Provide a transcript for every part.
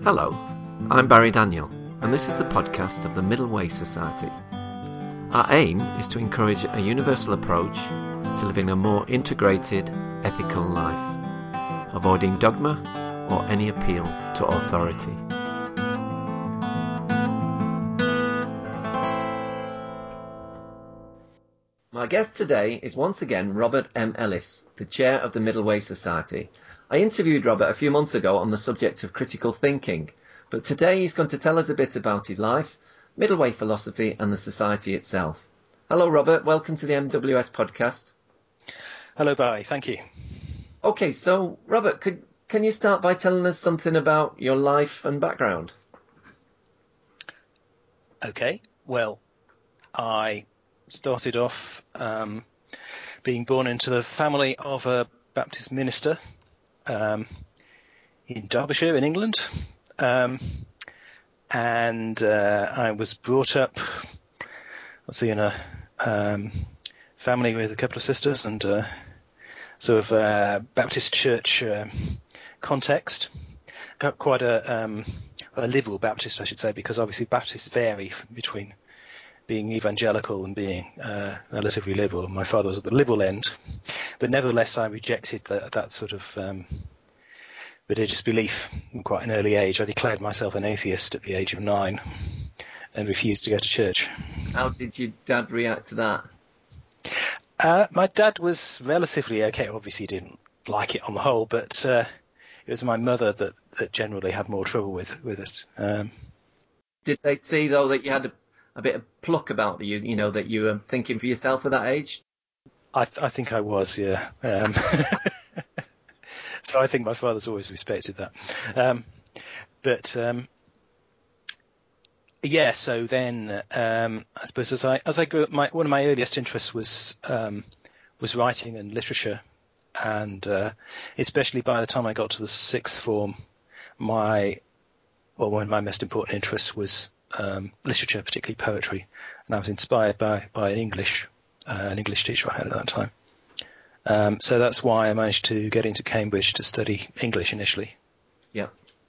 Hello, I'm Barry Daniel, and this is the podcast of the Middle Way Society. Our aim is to encourage a universal approach to living a more integrated, ethical life, avoiding dogma or any appeal to authority. My guest today is once again Robert M. Ellis, the chair of the Middle Way Society. I interviewed Robert a few months ago on the subject of critical thinking, but today he's going to tell us a bit about his life, Middle Way philosophy and the society itself. Hello Robert, welcome to the MWS podcast. Hello Barry, thank you. Okay, so Robert, can you start by telling us something about your life and background? Okay, well, I started off being born into the family of a Baptist minister in Derbyshire in England, and I was brought up in a family with a couple of sisters and sort of Baptist church context. Got quite a liberal Baptist, I should say, because obviously Baptists vary between being evangelical and being relatively liberal. My father was at the liberal end, but nevertheless I rejected that sort of religious belief in quite an early age. I declared myself an atheist at the age of 9 and refused to go to church. How did your dad react to that? My dad was relatively okay. Obviously he didn't like it on the whole, but it was my mother that generally had more trouble with it. Did they see, though, that you had a bit of pluck about you, you know, that you were thinking for yourself at that age? I think I was, yeah. So I think my father's always respected that. Yeah, so then I suppose as I grew up, one of my earliest interests was writing and literature, and especially by the time I got to the sixth form, one of my most important interests was literature, particularly poetry, and I was inspired by an English teacher I had at that time. So that's why I managed to get into Cambridge to study English initially. Yeah.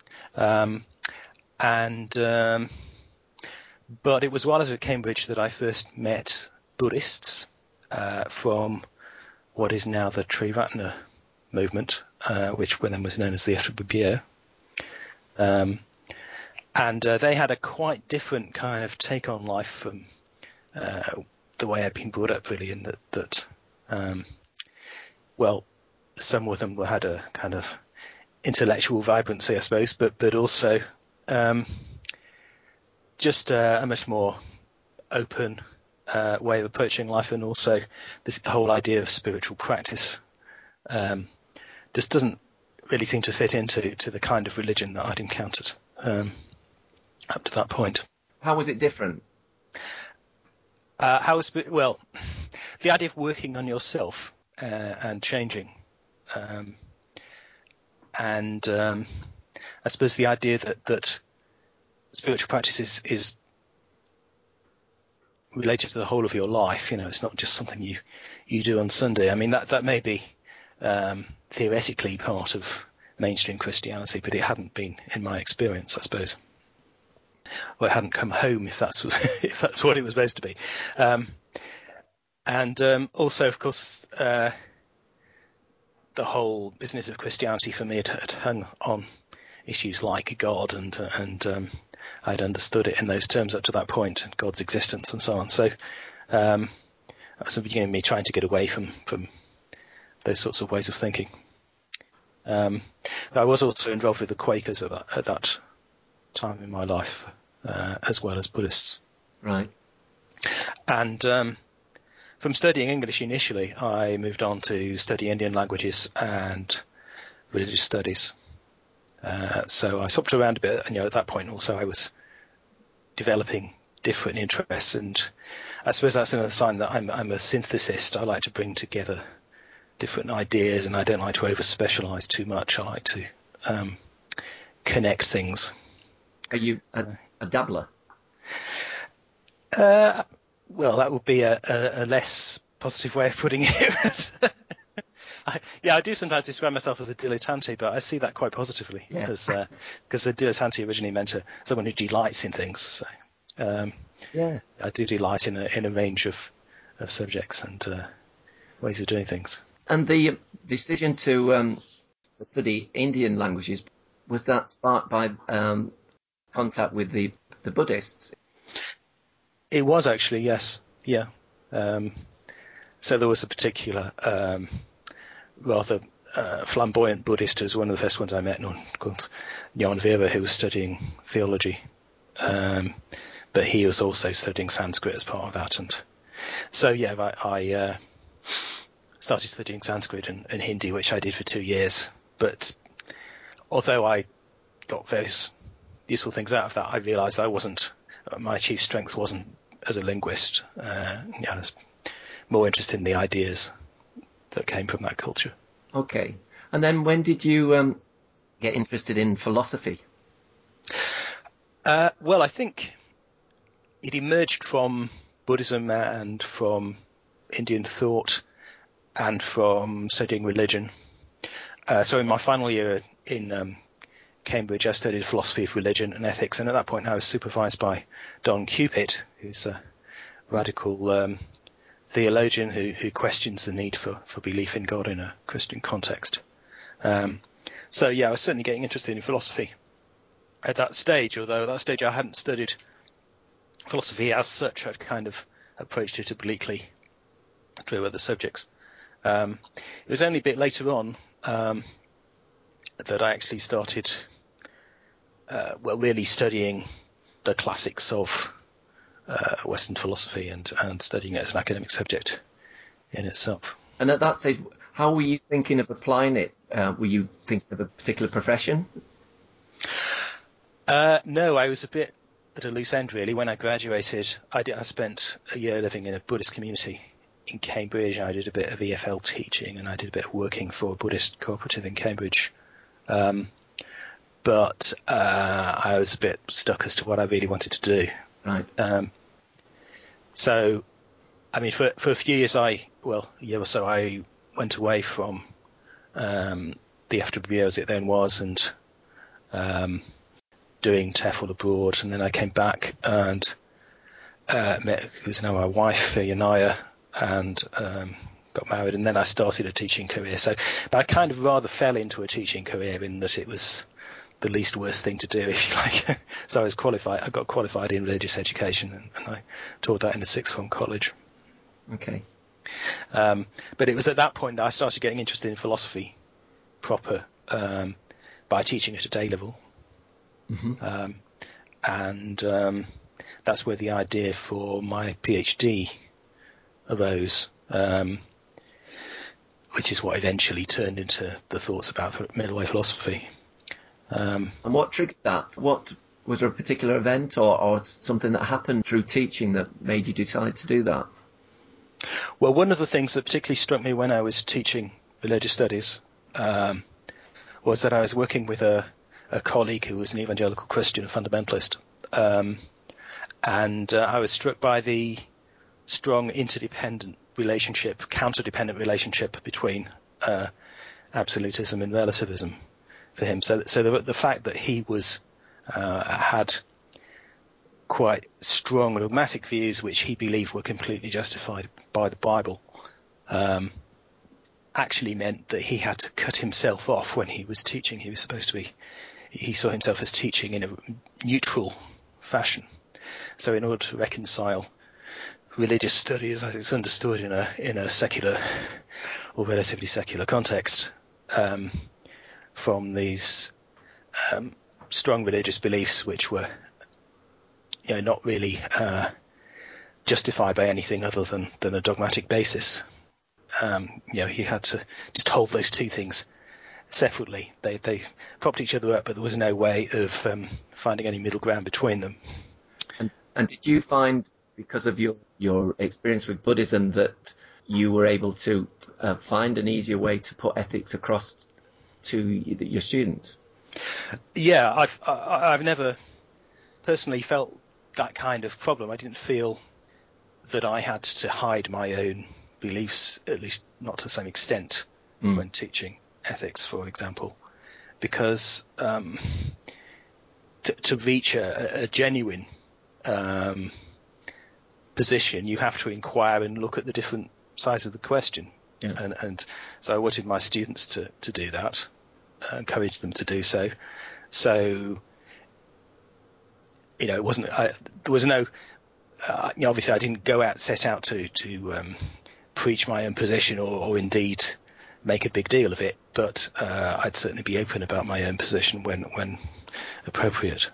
But it was while I was at Cambridge that I first met Buddhists from what is now the Triratna movement, which then was known as the Athabhya. And they had a quite different kind of take on life from the way I'd been brought up, really, in that some of them had a kind of intellectual vibrancy, I suppose, but also just a much more open way of approaching life, and also the whole idea of spiritual practice just doesn't really seem to fit into the kind of religion that I'd encountered up to that point. How was it different? The idea of working on yourself and changing, and I suppose the idea that spiritual practice is related to the whole of your life. You know, it's not just something you do on Sunday. I mean, that may be theoretically part of mainstream Christianity, but it hadn't been in my experience, I suppose. Or it hadn't come home, if that's what it was supposed to be. Also, of course, the whole business of Christianity for me had hung on issues like God, and I'd understood it in those terms up to that point, and God's existence and so on. So that was the beginning of me trying to get away from those sorts of ways of thinking. I was also involved with the Quakers at that time in my life, as well as Buddhists. Right. And from studying English initially, I moved on to study Indian languages and religious studies. So I swapped around a bit, and at that point also I was developing different interests, and I suppose that's another sign that I'm a synthesist. I like to bring together different ideas, and I don't like to over-specialise too much. I like to connect things. Are you a dabbler? Well, that would be a less positive way of putting it. I do sometimes describe myself as a dilettante, but I see that quite positively, because a dilettante originally meant someone who delights in things. So, I do delight in a range of subjects and ways of doing things. And the decision to study Indian languages, was that sparked by contact with the Buddhists? It was actually, yes. Yeah. So there was a particular rather flamboyant Buddhist, who was one of the first ones I met, called Jan Vera, who was studying theology. But he was also studying Sanskrit as part of that. And so, yeah, I started studying Sanskrit and Hindi, which I did for 2 years. But although I got various useful things out of that, I realised my chief strength wasn't as a linguist. I was more interested in the ideas that came from that culture. Okay. And then when did you get interested in philosophy? Well, I think it emerged from Buddhism and from Indian thought and from studying religion. So in my final year in Cambridge, I studied philosophy of religion and ethics, and at that point I was supervised by Don Cupid, who's a radical theologian who questions the need for belief in God in a Christian context. So yeah, I was certainly getting interested in philosophy at that stage, although at that stage I hadn't studied philosophy as such. I'd kind of approached it obliquely through other subjects. It was only a bit later on that I actually started really studying the classics of Western philosophy and studying it as an academic subject in itself. And at that stage, how were you thinking of applying it? Were you thinking of a particular profession? No, I was a bit at a loose end, really. When I graduated, I spent a year living in a Buddhist community in Cambridge. I did a bit of EFL teaching, and I did a bit of working for a Buddhist cooperative in Cambridge. But I was a bit stuck as to what I really wanted to do. Right. So, I mean, for a few years, a year or so, I went away from the FWB as it then was, and doing TEFL abroad, and then I came back and met who's now my wife, Yanaya, and got married, and then I started a teaching career. But I kind of rather fell into a teaching career in that it was the least worst thing to do, if you like. So I was qualified. I got qualified in religious education, and I taught that in a sixth form college. Okay. But it was at that point that I started getting interested in philosophy proper by teaching at a day level. Mm-hmm. And that's where the idea for my PhD arose, which is what eventually turned into the thoughts about middle way philosophy. And what triggered that? Was there a particular event or something that happened through teaching that made you decide to do that? Well, one of the things that particularly struck me when I was teaching religious studies was that I was working with a colleague who was an evangelical Christian, a fundamentalist, and I was struck by the strong interdependent relationship, counterdependent relationship between absolutism and relativism for him. So the fact that he had quite strong dogmatic views which he believed were completely justified by the Bible actually meant that he had to cut himself off when he was teaching. He saw himself as teaching in a neutral fashion. So in order to reconcile religious studies as it's understood in a secular or relatively secular context from these strong religious beliefs which were not really justified by anything other than a dogmatic basis, he had to just hold those two things separately. They propped each other up, but there was no way of finding any middle ground between them. And did you find, because of your experience with Buddhism, that you were able to find an easier way to put ethics across to your students? Yeah, I've never personally felt that kind of problem. I didn't feel that I had to hide my own beliefs, at least not to the same extent, when teaching ethics, for example, because to reach a genuine position, you have to inquire and look at the different sides of the question. Yeah. And so I wanted my students to do that, encourage them to do so. So, it wasn't, there was no, obviously I didn't set out to preach my own position or indeed make a big deal of it, but I'd certainly be open about my own position when appropriate.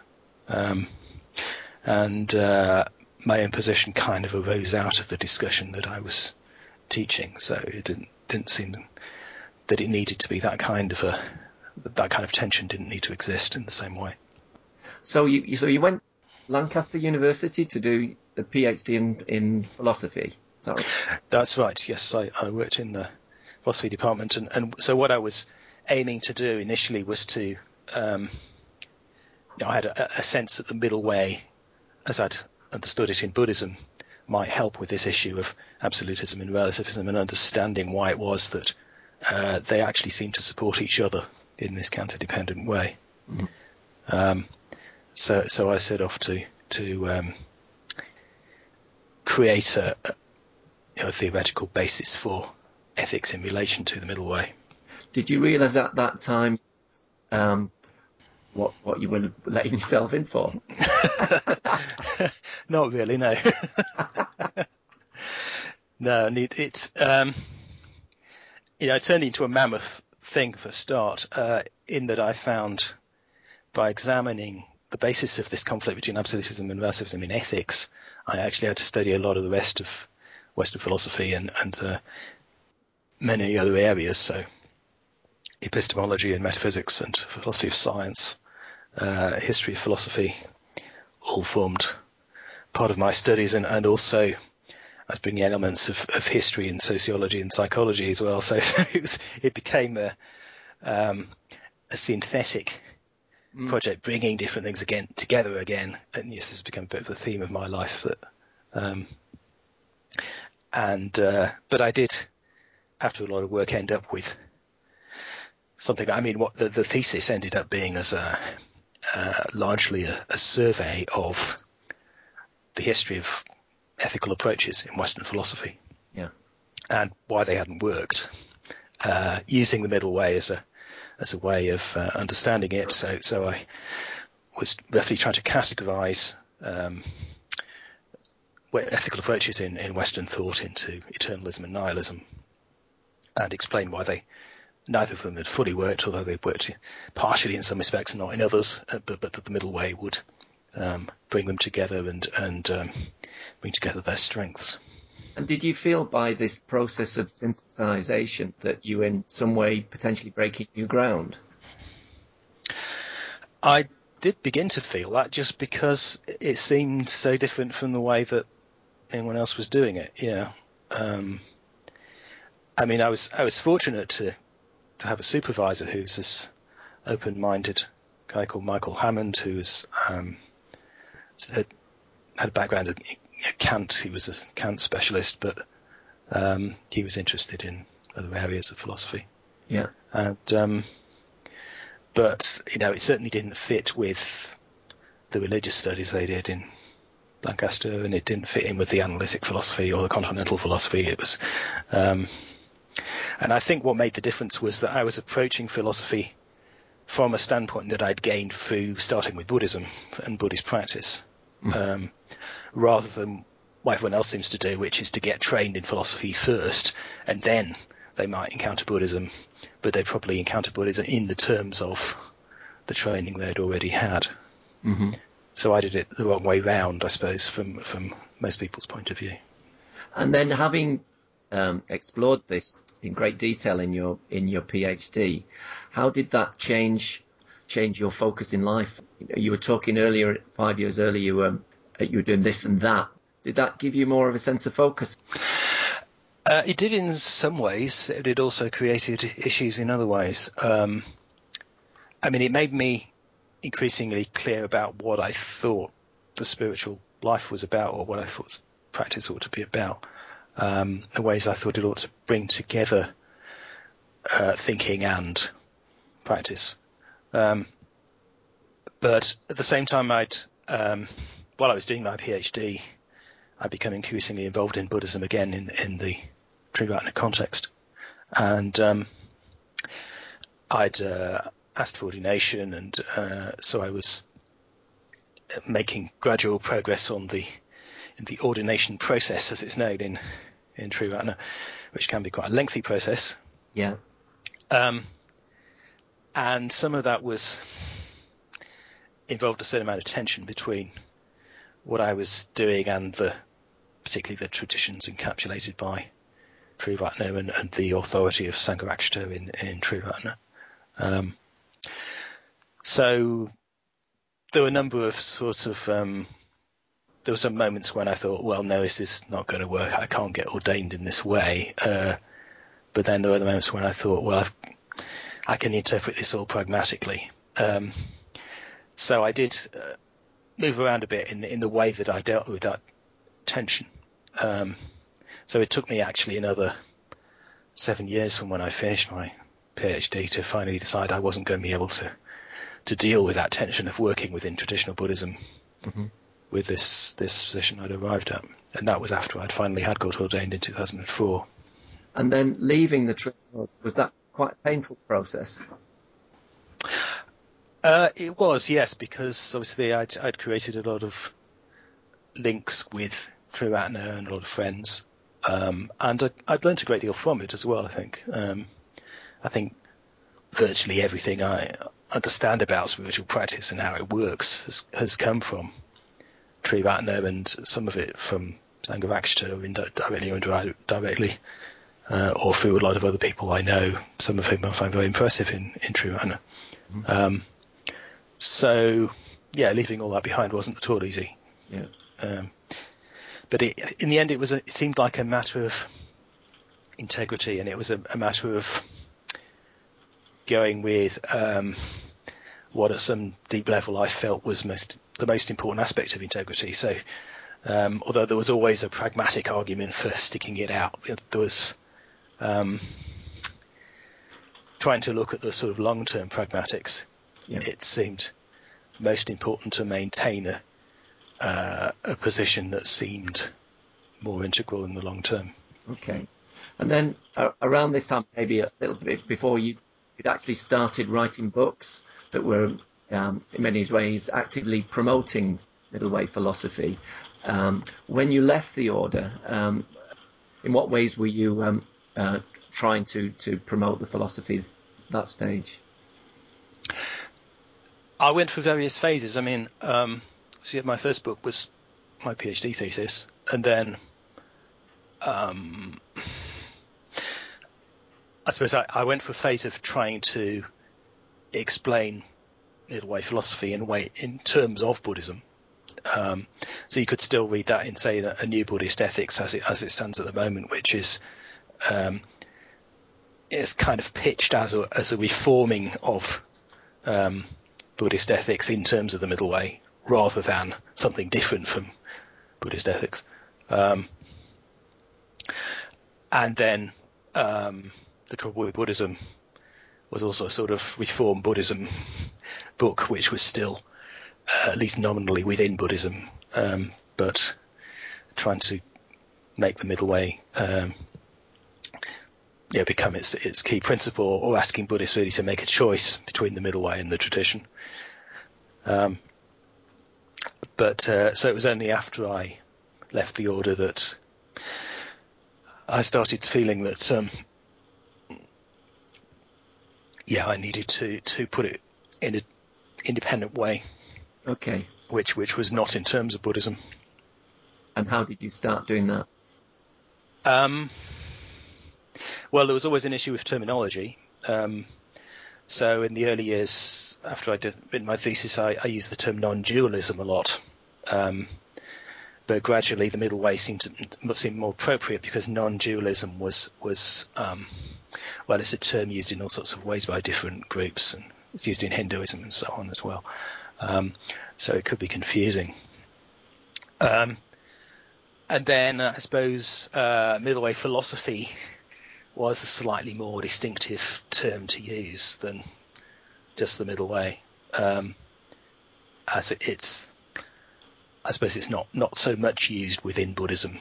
And my own position kind of arose out of the discussion that I was teaching, so it didn't seem that it needed to be that kind of tension didn't need to exist in the same way. So you went Lancaster University to do a PhD in philosophy. Is that right? That's right. Yes, I worked in the philosophy department, and so what I was aiming to do initially was to, I had a sense that the middle way, as I'd understood it in Buddhism, might help with this issue of absolutism and relativism and understanding why it was that they actually seem to support each other in this counter-dependent way. Mm-hmm. So I set off to create a theoretical basis for ethics in relation to the middle way. Did you realise at that time what you were letting yourself in for? Not really, no. No, it's it turned into a mammoth thing for a start, in that I found, by examining the basis of this conflict between absolutism and relativism in ethics, I actually had to study a lot of the rest of Western philosophy and many other areas, so epistemology and metaphysics and philosophy of science, history of philosophy, all formed part of my studies, and also I was bringing elements of history and sociology and psychology as well. So it became a synthetic project, bringing different things together again. And yes, this has become a bit of the theme of my life. But I did, after a lot of work, end up with something. I mean, what the thesis ended up being as largely a survey of the history of ethical approaches in Western philosophy, and why they hadn't worked, using the middle way as a way of understanding it. So I was roughly trying to categorize ethical approaches in Western thought into eternalism and nihilism, and explain why neither of them had fully worked, although they worked partially in some respects and not in others, but that the middle way would bring them together and bring together their strengths. And did you feel by this process of synthesization that you in some way potentially breaking new ground? I did begin to feel that, just because it seemed so different from the way that anyone else was doing it. I mean, I was fortunate to have a supervisor who's this open-minded guy called Michael Hammond, who had a background in Kant. He was a Kant specialist, but he was interested in other areas of philosophy. Yeah. And but it certainly didn't fit with the religious studies they did in Lancaster, and it didn't fit in with the analytic philosophy or the continental philosophy. It was, and I think what made the difference was that I was approaching philosophy from a standpoint that I'd gained through starting with Buddhism and Buddhist practice, rather than what everyone else seems to do, which is to get trained in philosophy first, and then they might encounter Buddhism, but they'd probably encounter Buddhism in the terms of the training they'd already had. Mm-hmm. So I did it the wrong way round, I suppose, from most people's point of view. And then, having explored this in great detail in your PhD, how did that change your focus in life? You were talking earlier, 5 years earlier, you were doing this and that. Did that give you more of a sense of focus? It did in some ways. It also created issues in other ways. I mean, it made me increasingly clear about what I thought the spiritual life was about, or what I thought practice ought to be about. The ways I thought it ought to bring together thinking and practice. But at the same time, while I was doing my PhD, I'd become increasingly involved in Buddhism again in the Triratna context. And I'd asked for ordination, and so I was making gradual progress in the ordination process, as it's known in Triratna, which can be quite a lengthy process. Yeah. And some of that involved a certain amount of tension between what I was doing and particularly the traditions encapsulated by Triratna and the authority of Sangharakshita in Triratna. So there were a number of there were some moments when I thought, well, no, this is not going to work. I can't get ordained in this way. But then there were the moments when I thought, well, I can interpret this all pragmatically. So I did move around a bit in the way that I dealt with that tension. So it took me actually another 7 years from when I finished my PhD to finally decide I wasn't going to be able to deal with that tension of working within traditional Buddhism with this position I'd arrived at. And that was after I'd finally had got ordained in 2004. And then leaving the Triratna, was that quite a painful process? It was, yes, because obviously I'd created a lot of links with Triratna and a lot of friends, and I'd learned a great deal from it as well. I think virtually everything I understand about spiritual practice and how it works has come from Triratna, and some of it from Sangharakshita directly or indirectly, or through a lot of other people I know, some of whom I find very impressive in Triratna. So, yeah, leaving all that behind wasn't at all easy. Yeah. But in the end, it seemed like a matter of integrity, and it was a matter of going with what at some deep level I felt was the most important aspect of integrity. So, although there was always a pragmatic argument for sticking it out, there was trying to look at the sort of long-term pragmatics. Yeah. It seemed most important to maintain a position that seemed more integral in the long term. Okay. And then around this time, maybe a little bit before you'd actually started writing books that were in many ways actively promoting middle way philosophy. When you left the order, in what ways were you trying to promote the philosophy at that stage? I went through various phases. I mean, my first book was my PhD thesis, and then I suppose I went through a phase of trying to explain middle way philosophy in terms of Buddhism. So you could still read that in, say, a New Buddhist Ethics as it stands at the moment, which is kind of pitched as a reforming of Buddhist ethics in terms of the middle way, rather than something different from Buddhist ethics. And then The Trouble with Buddhism was also a sort of reform Buddhism book, which was still at least nominally within Buddhism, but trying to make the middle way become its key principle, or asking Buddhists really to make a choice between the middle way and the tradition. So it was only after I left the order that I started feeling that I needed to put it in an independent way. Okay. Which was not in terms of Buddhism. And how did you start doing that? Well, there was always an issue with terminology. So in the early years, after I'd written my thesis, I used the term non-dualism a lot. But gradually the middle way seemed more appropriate, because non-dualism was it's a term used in all sorts of ways by different groups, and it's used in Hinduism and so on as well. So it could be confusing. And then I suppose middle way philosophy was a slightly more distinctive term to use than just the middle way, as I suppose it's not so much used within Buddhism,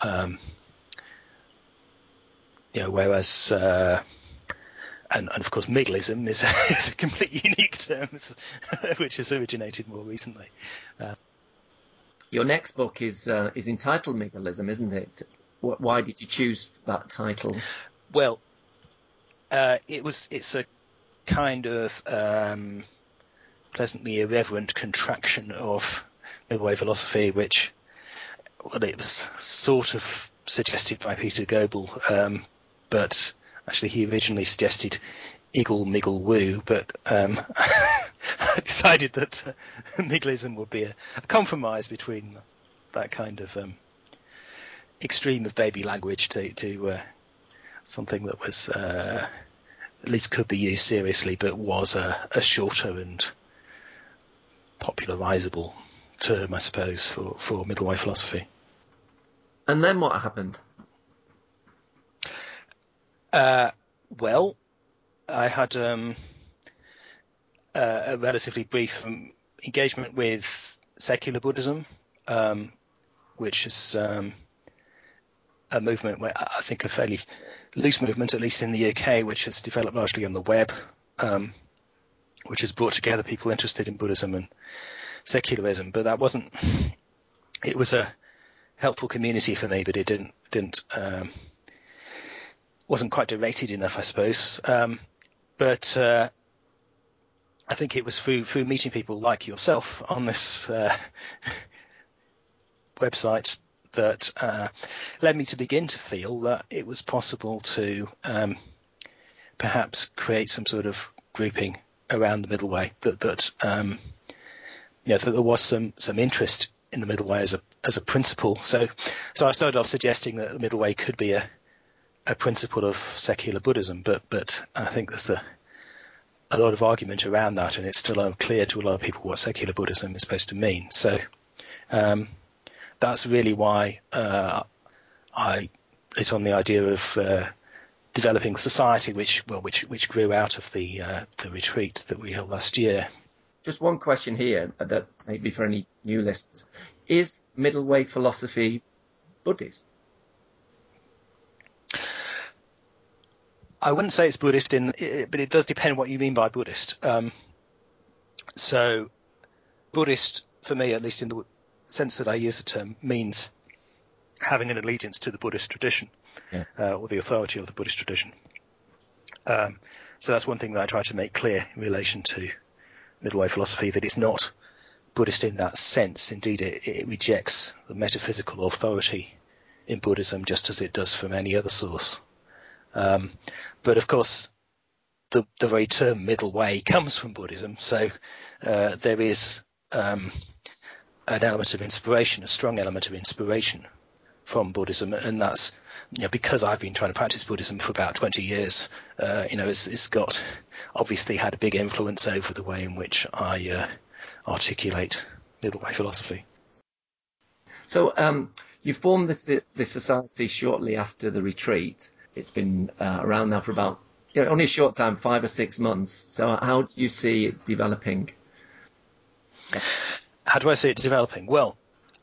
whereas and of course Miggleism is a completely unique term which has originated more recently. Your next book is entitled Miggleism, isn't it? Why did you choose that title? Well, it's a kind of pleasantly irreverent contraction of middle way philosophy, which it was sort of suggested by Peter Goebel, but actually he originally suggested Iggle Miggle Woo, but I decided that Miggleism would be a compromise between that kind of extreme of baby language to something that was at least could be used seriously, but was a shorter and popularizable term, I suppose, for middle way philosophy. And then what happened? Well, I had a relatively brief engagement with secular Buddhism, which is a movement where I think a fairly loose movement, at least in the UK, which has developed largely on the web, which has brought together people interested in Buddhism and secularism. But that it was a helpful community for me, but it wasn't quite debated enough, I suppose. But I think it was through meeting people like yourself on this website that led me to begin to feel that it was possible to perhaps create some sort of grouping around the middle way, that that there was some interest in the middle way as a principle. So I started off suggesting that the middle way could be a principle of secular Buddhism, but I think there's a lot of argument around that, and it's still unclear to a lot of people what secular Buddhism is supposed to mean. So that's really why I lit on the idea of developing society, which grew out of the retreat that we held last year. Just one question here that maybe for any new listeners: is middle way philosophy Buddhist? I wouldn't say it's Buddhist, but it does depend what you mean by Buddhist. So Buddhist, for me, at least in the sense that I use the term, means having an allegiance to the Buddhist tradition, or the authority of the Buddhist tradition. So that's one thing that I try to make clear in relation to middle way philosophy, that it's not Buddhist in that sense. Indeed, it rejects the metaphysical authority in Buddhism just as it does from any other source. But of course, the very term middle way comes from Buddhism, so there is an element of inspiration, a strong element of inspiration from Buddhism, and that's because I've been trying to practice Buddhism for about 20 years. It's got obviously had a big influence over the way in which I articulate middle way philosophy. So you formed this society shortly after the retreat. It's been around now for about only a short time, 5 or 6 months. So how do you see it developing? How do I see it developing? Well,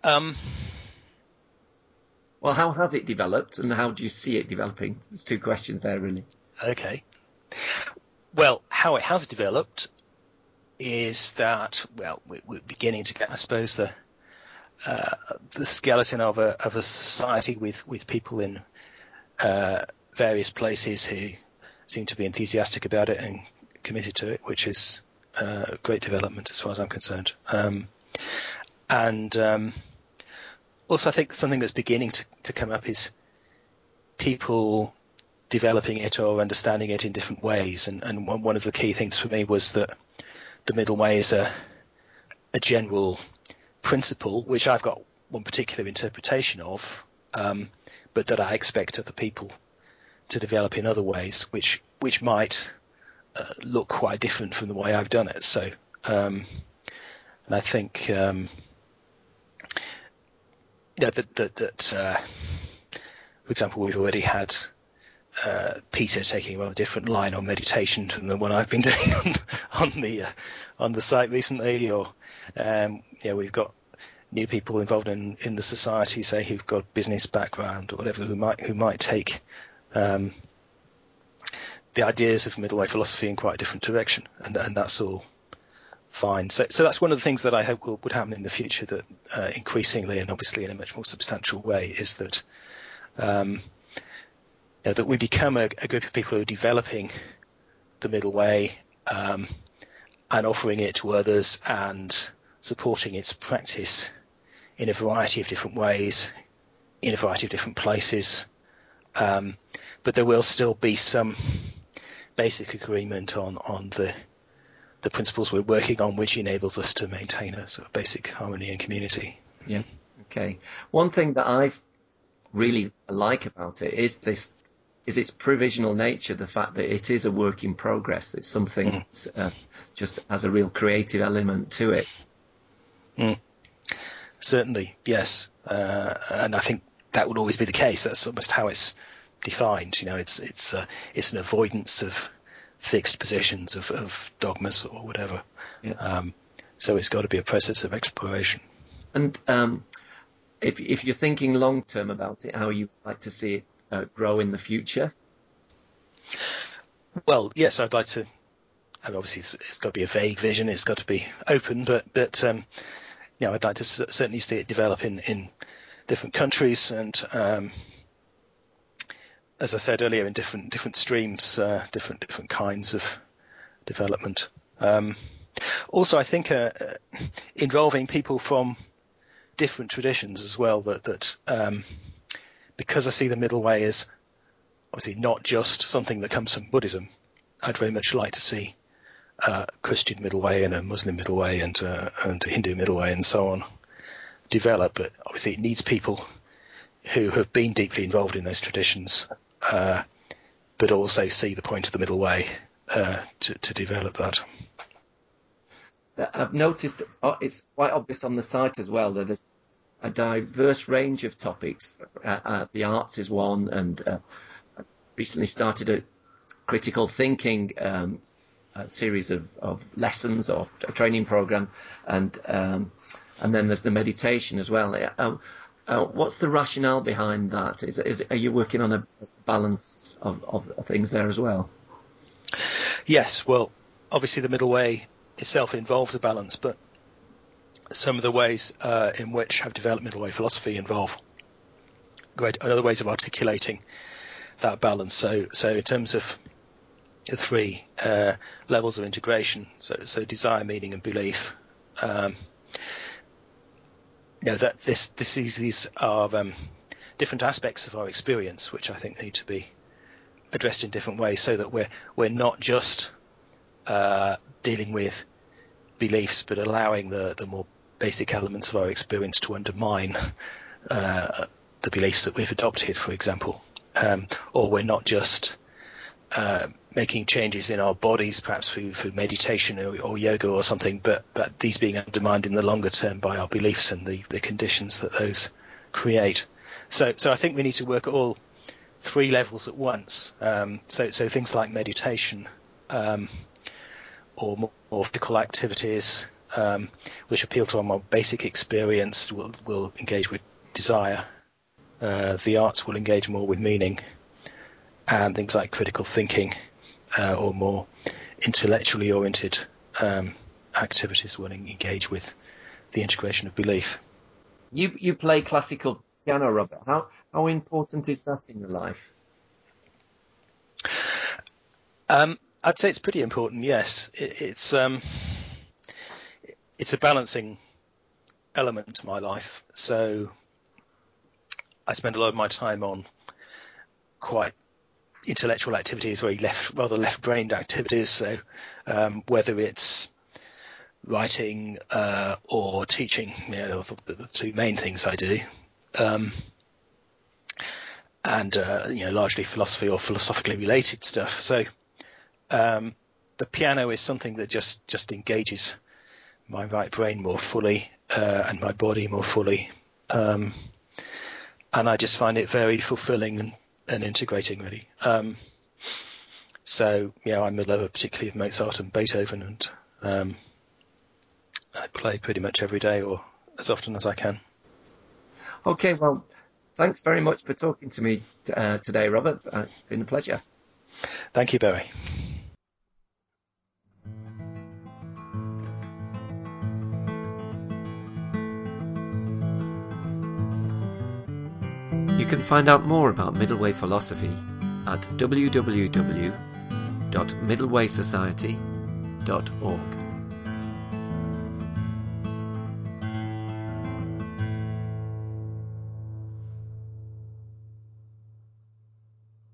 how has it developed, and how do you see it developing? There's 2 questions there, really. Okay. Well, how it has developed is that, we're beginning to get, I suppose, the skeleton of a society with people in various places who seem to be enthusiastic about it and committed to it, which is a great development as far as I'm concerned. Also, I think something that's beginning to come up is people developing it or understanding it in different ways. And one of the key things for me was that the middle way is a general principle, which I've got one particular interpretation of, but that I expect other people to develop in other ways, which might look quite different from the way I've done it. So, and I think that for example, we've already had Peter taking a rather different line on meditation from the one I've been doing on the site recently, or we've got new people involved in the society, say, who've got business background or whatever, who might take the ideas of middle way philosophy in quite a different direction, and that's all fine. So that's one of the things that I hope would happen in the future, that increasingly, and obviously in a much more substantial way, is that that we become a group of people who are developing the middle way and offering it to others and supporting its practice in a variety of different ways, in a variety of different places. But there will still be some basic agreement on the principles we're working on, which enables us to maintain a sort of basic harmony and community. Yeah. Okay. One thing that I really like about it is its provisional nature, the fact that it is a work in progress. It's something that just has a real creative element to it. Certainly, yes. And I think that would always be the case. That's almost how it's defined. It's an avoidance of fixed positions, of dogmas or whatever. Yeah. So it's got to be a process of exploration. And if you're thinking long term about it, how you like to see it grow in the future? Well, yes, I'd like to. Obviously, it's got to be a vague vision. It's got to be open, but I'd like to certainly see it develop in different countries, and as I said earlier, in different streams, different kinds of development. Also, I think involving people from different traditions as well. That because I see the middle way as obviously not just something that comes from Buddhism, I'd very much like to see a Christian middle way and a Muslim middle way and a Hindu middle way and so on develop. But obviously, it needs people who have been deeply involved in those traditions, but also see the point of the middle way to develop that. I've noticed it's quite obvious on the site as well that there's a diverse range of topics. The arts is one, and I recently started a critical thinking a series of lessons or a training program, and then there's the meditation as well. What's the rationale behind that? Are you working on a balance of things there as well? Yes, well, obviously the middle way itself involves a balance, but some of the ways in which I've developed middle way philosophy involve other ways of articulating that balance. So in terms of the three levels of integration, so desire, meaning, and belief. That these are different aspects of our experience, which I think need to be addressed in different ways, so that we're not just dealing with beliefs, but allowing the more basic elements of our experience to undermine the beliefs that we've adopted, for example, or we're not just making changes in our bodies, perhaps through meditation or yoga or something, but these being undermined in the longer term by our beliefs and the conditions that those create. So I think we need to work at all three levels at once. So things like meditation, or more physical activities, which appeal to our more basic experience, will engage with desire. The arts will engage more with meaning, and things like critical thinking or more intellectually oriented activities will engage with the integration of belief. You play classical piano, Robert. How important is that in your life? I'd say it's pretty important. Yes, it's a balancing element to my life. So I spend a lot of my time on quite intellectual activities, rather left-brained activities. So whether it's writing or teaching, the two main things I do, and largely philosophy or philosophically related stuff. So the piano is something that just engages my right brain more fully and my body more fully, and I just find it very fulfilling and integrating, really. So, yeah, I'm a lover particularly of Mozart and Beethoven, and I play pretty much every day or as often as I can. Okay, well, thanks very much for talking to me today, Robert. It's been a pleasure. Thank you, Barry. You can find out more about Middle Way philosophy at www.middlewaysociety.org.